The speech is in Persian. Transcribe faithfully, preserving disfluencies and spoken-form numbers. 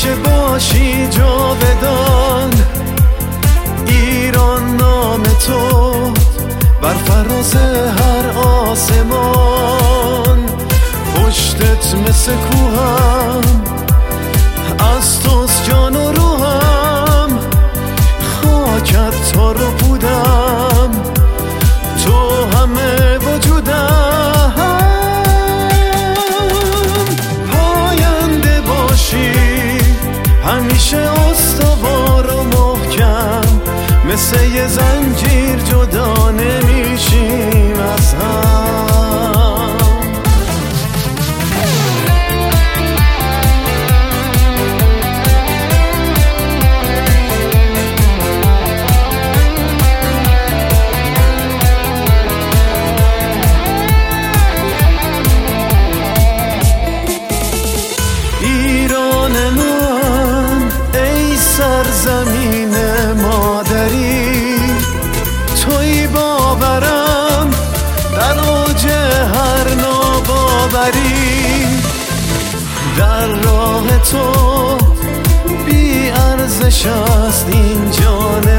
همیشه باشی جاودان. ایران نام تو بر فراز هر آسمان، پشتت مثل کوهم، از توست جان و روحم، خاکت تا رو بودم، تو همه وجودم. پاینده باشی همیشه استوار و محکم، مثل یه زنجیر جدا نمیشیم از هم. ایران من ای سرزمین مادری، توی باورم در اوج هر ناباوری. در راه تو بی ارزش است این جان